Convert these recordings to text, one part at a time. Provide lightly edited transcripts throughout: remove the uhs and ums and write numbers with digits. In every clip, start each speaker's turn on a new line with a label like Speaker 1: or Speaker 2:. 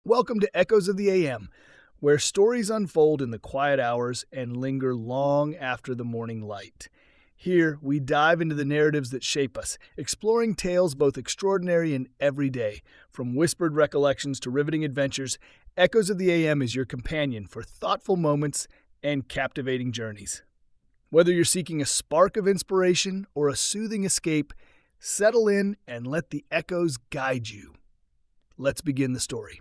Speaker 1: Welcome to Echoes of the AM, where stories unfold in the quiet hours and linger long after the morning light. Here, we dive into the narratives that shape us, exploring tales both extraordinary and everyday. From whispered recollections to riveting adventures, Echoes of the AM is your companion for thoughtful moments and captivating journeys. Whether you're seeking a spark of inspiration or a soothing escape, settle in and let the echoes guide you. Let's begin the story.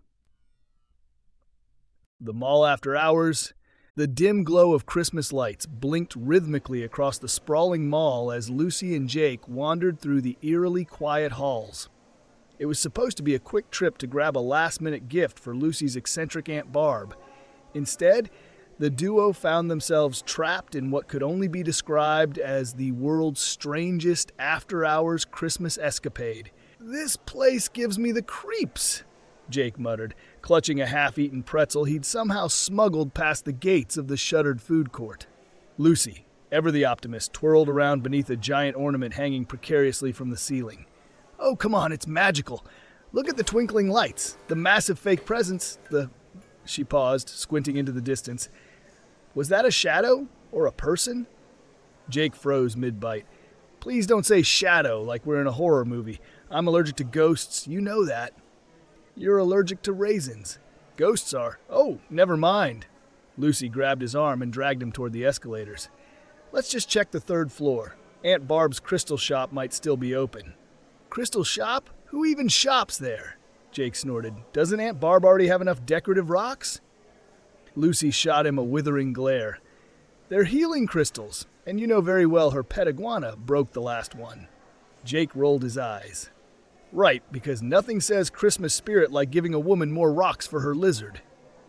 Speaker 1: The mall after hours. The dim glow of Christmas lights blinked rhythmically across the sprawling mall as Lucy and Jake wandered through the eerily quiet halls. It was supposed to be a quick trip to grab a last-minute gift for Lucy's eccentric Aunt Barb. Instead, the duo found themselves trapped in what could only be described as the world's strangest after-hours Christmas escapade. "This place gives me the creeps," Jake muttered, clutching a half-eaten pretzel he'd somehow smuggled past the gates of the shuttered food court. Lucy, ever the optimist, twirled around beneath a giant ornament hanging precariously from the ceiling. "Oh, come on, it's magical. Look at the twinkling lights, the massive fake presents, She paused, squinting into the distance. Was that a shadow or a person? Jake froze mid-bite. "Please don't say shadow like we're in a horror movie. I'm allergic to ghosts, you know that." "You're allergic to raisins. Ghosts are." "Oh, never mind." Lucy grabbed his arm and dragged him toward the escalators. "Let's just check the third floor. Aunt Barb's crystal shop might still be open." "Crystal shop? Who even shops there?" Jake snorted. "Doesn't Aunt Barb already have enough decorative rocks?" Lucy shot him a withering glare. "They're healing crystals, and you know very well her pet iguana broke the last one." Jake rolled his eyes. "Right, because nothing says Christmas spirit like giving a woman more rocks for her lizard."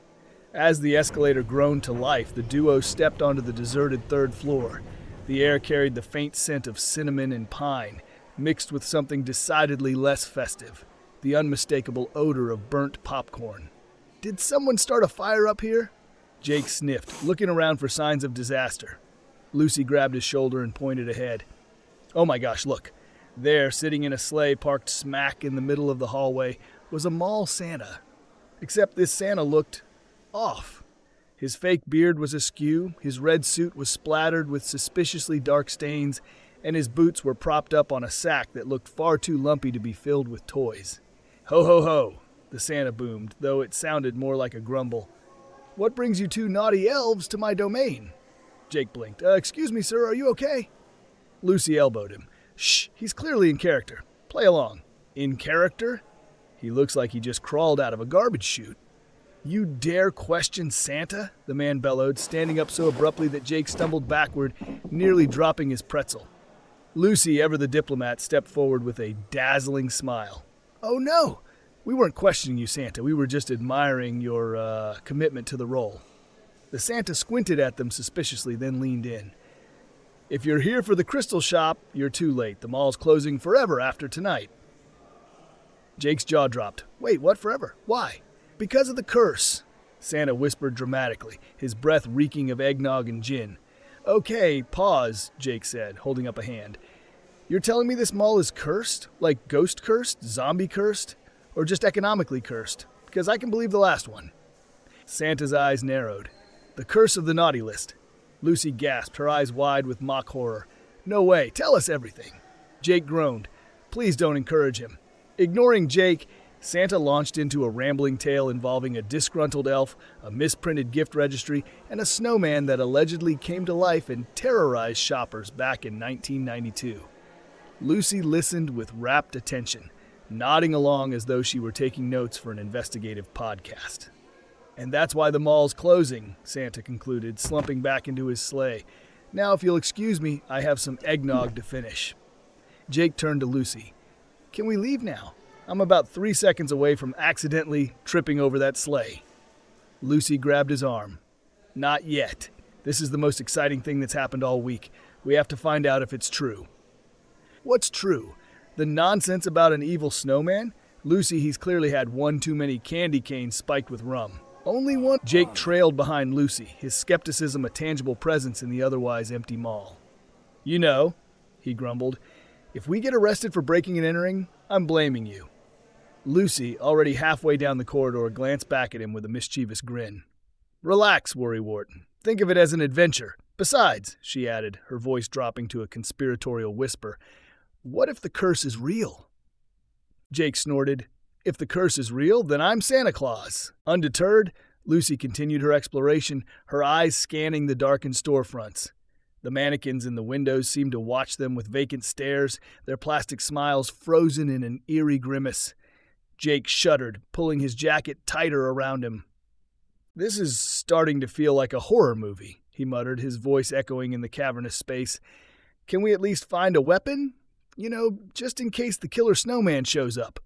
Speaker 1: As the escalator groaned to life, the duo stepped onto the deserted third floor. The air carried the faint scent of cinnamon and pine, mixed with something decidedly less festive, the unmistakable odor of burnt popcorn. "Did someone start a fire up here?" Jake sniffed, looking around for signs of disaster. Lucy grabbed his shoulder and pointed ahead. "Oh my gosh, look. There, sitting in a sleigh parked smack in the middle of the hallway, was a mall Santa. Except this Santa looked off. His fake beard was askew, his red suit was splattered with suspiciously dark stains, and his boots were propped up on a sack that looked far too lumpy to be filled with toys. Ho, ho, ho, the Santa boomed, though it sounded more like a grumble. "What brings you two naughty elves to my domain?" Jake blinked. Excuse me, sir, are you okay?" Lucy elbowed him. "Shh, he's clearly in character. Play along." "In character? He looks like he just crawled out of a garbage chute." "You dare question Santa?" the man bellowed, standing up so abruptly that Jake stumbled backward, nearly dropping his pretzel. Lucy, ever the diplomat, stepped forward with a dazzling smile. "Oh no, we weren't questioning you, Santa. We were just admiring your, commitment to the role." The Santa squinted at them suspiciously, then leaned in. "If you're here for the crystal shop, you're too late. The mall's closing forever after tonight." Jake's jaw dropped. "Wait, what forever? Why?" "Because of the curse," Santa whispered dramatically, his breath reeking of eggnog and gin. "Okay, pause," Jake said, holding up a hand. "You're telling me this mall is cursed? Like ghost cursed? Zombie cursed? Or just economically cursed? Because I can believe the last one." Santa's eyes narrowed. "The curse of the naughty list." Lucy gasped, her eyes wide with mock horror. "No way, tell us everything." Jake groaned. "Please don't encourage him." Ignoring Jake, Santa launched into a rambling tale involving a disgruntled elf, a misprinted gift registry, and a snowman that allegedly came to life and terrorized shoppers back in 1992. Lucy listened with rapt attention, nodding along as though she were taking notes for an investigative podcast. "And that's why the mall's closing," Santa concluded, slumping back into his sleigh. "Now, if you'll excuse me, I have some eggnog to finish." Jake turned to Lucy. "Can we leave now? I'm about 3 seconds away from accidentally tripping over that sleigh." Lucy grabbed his arm. "Not yet. This is the most exciting thing that's happened all week. We have to find out if it's true." "What's true? The nonsense about an evil snowman? Lucy, he's clearly had one too many candy canes spiked with rum." "Only one?" Jake trailed behind Lucy, his skepticism a tangible presence in the otherwise empty mall. "You know," he grumbled, "if we get arrested for breaking and entering, I'm blaming you." Lucy, already halfway down the corridor, glanced back at him with a mischievous grin. "Relax, Worrywart. Think of it as an adventure. Besides," she added, her voice dropping to a conspiratorial whisper, "what if the curse is real?" Jake snorted. "If the curse is real, then I'm Santa Claus." Undeterred, Lucy continued her exploration, her eyes scanning the darkened storefronts. The mannequins in the windows seemed to watch them with vacant stares, their plastic smiles frozen in an eerie grimace. Jake shuddered, pulling his jacket tighter around him. "This is starting to feel like a horror movie," he muttered, his voice echoing in the cavernous space. "Can we at least find a weapon? Just in case the killer snowman shows up."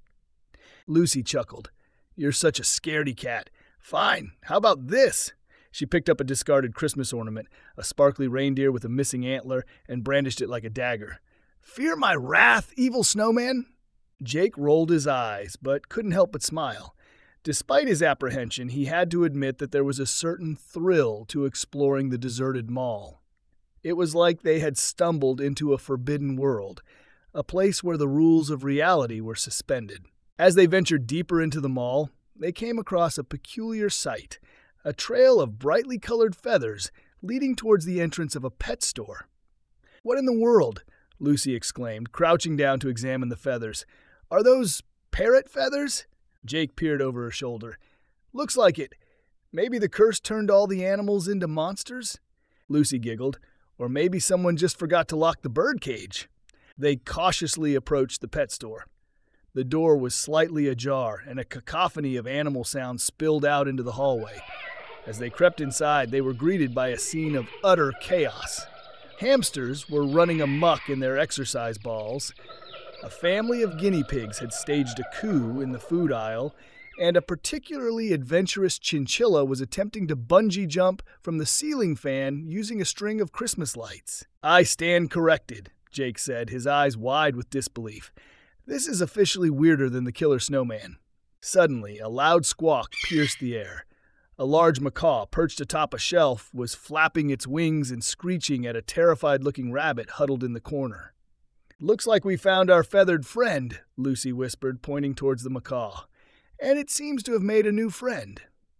Speaker 1: Lucy chuckled. "You're such a scaredy cat. Fine, how about this?" She picked up a discarded Christmas ornament, a sparkly reindeer with a missing antler, and brandished it like a dagger. "Fear my wrath, evil snowman?" Jake rolled his eyes, but couldn't help but smile. Despite his apprehension, he had to admit that there was a certain thrill to exploring the deserted mall. It was like they had stumbled into a forbidden world, a place where the rules of reality were suspended. As they ventured deeper into the mall, they came across a peculiar sight, a trail of brightly colored feathers leading towards the entrance of a pet store. "What in the world?" Lucy exclaimed, crouching down to examine the feathers. "Are those parrot feathers?" Jake peered over her shoulder. "Looks like it. Maybe the curse turned all the animals into monsters?" Lucy giggled. "Or maybe someone just forgot to lock the bird cage." They cautiously approached the pet store. The door was slightly ajar, and a cacophony of animal sounds spilled out into the hallway. As they crept inside, they were greeted by a scene of utter chaos. Hamsters were running amok in their exercise balls. A family of guinea pigs had staged a coup in the food aisle, and a particularly adventurous chinchilla was attempting to bungee jump from the ceiling fan using a string of Christmas lights. "I stand corrected," Jake said, his eyes wide with disbelief. "This is officially weirder than the killer snowman." Suddenly, a loud squawk pierced the air. A large macaw, perched atop a shelf, was flapping its wings and screeching at a terrified-looking rabbit huddled in the corner. "Looks like we found our feathered friend," Lucy whispered, pointing towards the macaw. "And it seems to have made a new friend."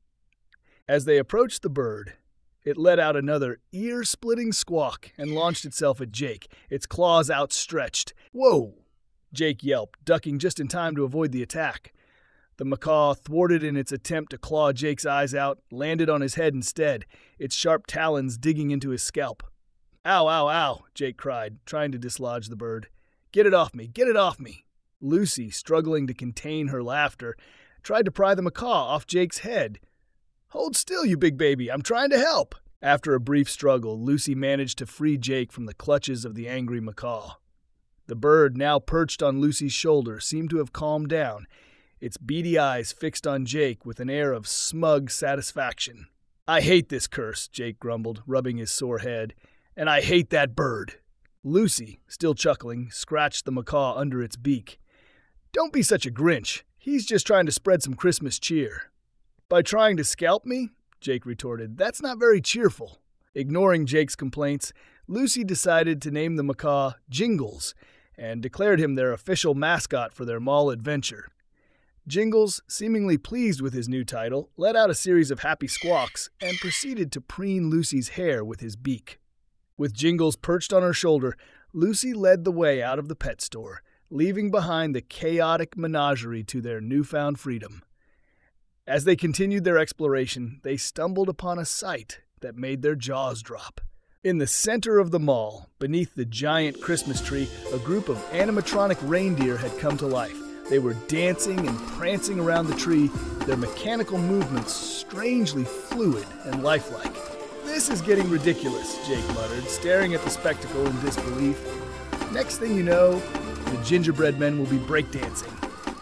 Speaker 1: As they approached the bird, it let out another ear-splitting squawk and launched itself at Jake, its claws outstretched. "Whoa!" Jake yelped, ducking just in time to avoid the attack. The macaw, thwarted in its attempt to claw Jake's eyes out, landed on his head instead, its sharp talons digging into his scalp. "Ow, ow, ow," Jake cried, trying to dislodge the bird. "Get it off me, get it off me." Lucy, struggling to contain her laughter, tried to pry the macaw off Jake's head. "Hold still, you big baby, I'm trying to help." After a brief struggle, Lucy managed to free Jake from the clutches of the angry macaw. The bird, now perched on Lucy's shoulder, seemed to have calmed down, its beady eyes fixed on Jake with an air of smug satisfaction. "I hate this curse," Jake grumbled, rubbing his sore head. "And I hate that bird." Lucy, still chuckling, scratched the macaw under its beak. "Don't be such a Grinch. He's just trying to spread some Christmas cheer." "By trying to scalp me?" Jake retorted. "That's not very cheerful." Ignoring Jake's complaints, Lucy decided to name the macaw Jingles and declared him their official mascot for their mall adventure. Jingles, seemingly pleased with his new title, let out a series of happy squawks and proceeded to preen Lucy's hair with his beak. With Jingles perched on her shoulder, Lucy led the way out of the pet store, leaving behind the chaotic menagerie to their newfound freedom. As they continued their exploration, they stumbled upon a sight that made their jaws drop. In the center of the mall, beneath the giant Christmas tree, a group of animatronic reindeer had come to life. They were dancing and prancing around the tree, their mechanical movements strangely fluid and lifelike. "This is getting ridiculous," Jake muttered, staring at the spectacle in disbelief. "Next thing you know, the gingerbread men will be breakdancing."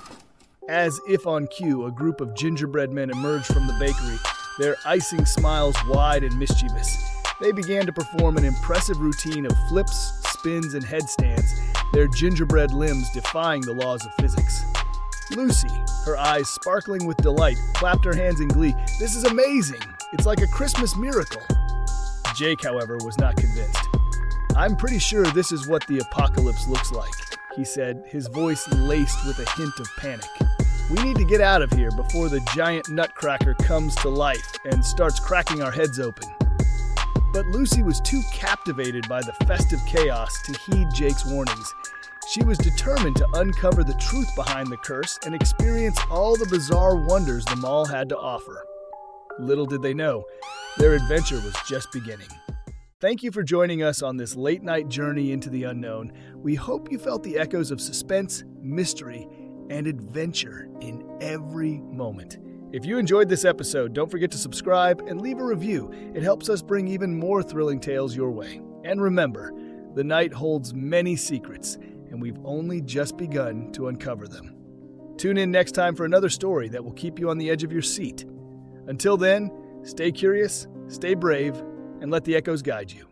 Speaker 1: As if on cue, a group of gingerbread men emerged from the bakery, their icing smiles wide and mischievous. They began to perform an impressive routine of flips, spins, and headstands, their gingerbread limbs defying the laws of physics. Lucy, her eyes sparkling with delight, clapped her hands in glee. "This is amazing! It's like a Christmas miracle." Jake, however, was not convinced. "I'm pretty sure this is what the apocalypse looks like," he said, his voice laced with a hint of panic. We need to get out of here before the giant nutcracker comes to life and starts cracking our heads open. But Lucy was too captivated by the festive chaos to heed Jake's warnings. She was determined to uncover the truth behind the curse and experience all the bizarre wonders the mall had to offer. Little did they know, their adventure was just beginning. Thank you for joining us on this late-night journey into the unknown. We hope you felt the echoes of suspense, mystery, and adventure in every moment. If you enjoyed this episode, don't forget to subscribe and leave a review. It helps us bring even more thrilling tales your way. And remember, the night holds many secrets, and we've only just begun to uncover them. Tune in next time for another story that will keep you on the edge of your seat. Until then, stay curious, stay brave, and let the echoes guide you.